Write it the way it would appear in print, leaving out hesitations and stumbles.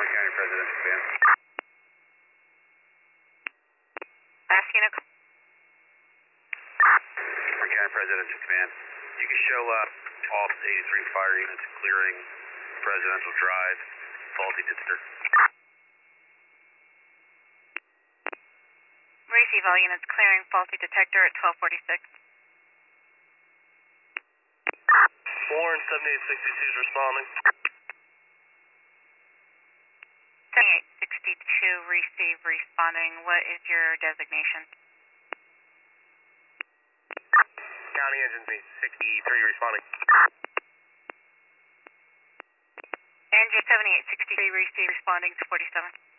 Warren County Presidential Command. Asking a Warren County Presidential Command. You can show up all 83 fire units clearing Presidential Drive, faulty detector. receive all units clearing faulty detector at 1246. Warren 7862 is responding. 7862 receive responding. What is your designation? County Engine 63 responding. Engine 7863 receive responding to 47.